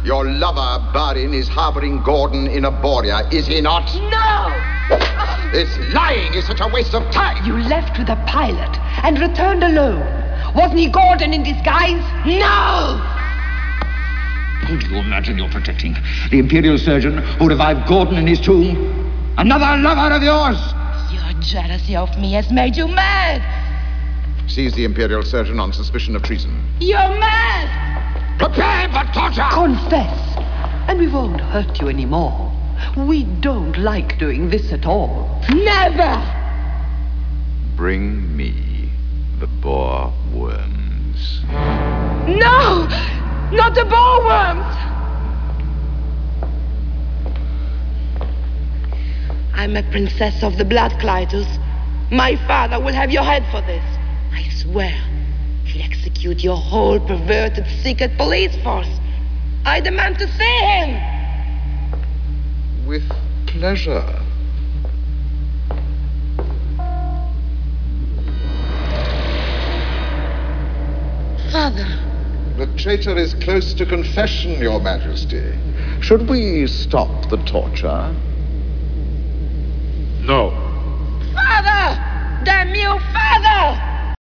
Your lover, Barin, is harboring Gordon in Aboria, is he not? No! This lying is such a waste of time! You left with a pilot and returned alone. Wasn't he Gordon in disguise? No! Who do you imagine you're protecting? The Imperial surgeon who revived Gordon in his tomb? Another lover of yours? Your jealousy of me has made you mad! Seize the Imperial surgeon on suspicion of treason. You're mad! Prepare for torture! Confess, and we won't hurt you anymore. We don't like doing this at all. Never! Bring me the boar worms. No! Not the boar worms! I'm a princess of the blood, Clytus. My father will have your head for this. I swear. He'll execute your whole perverted secret police force. I demand to see him! With pleasure. Father. The traitor is close to confession, Your Majesty. Should we stop the torture? No. Father! Damn you, Father!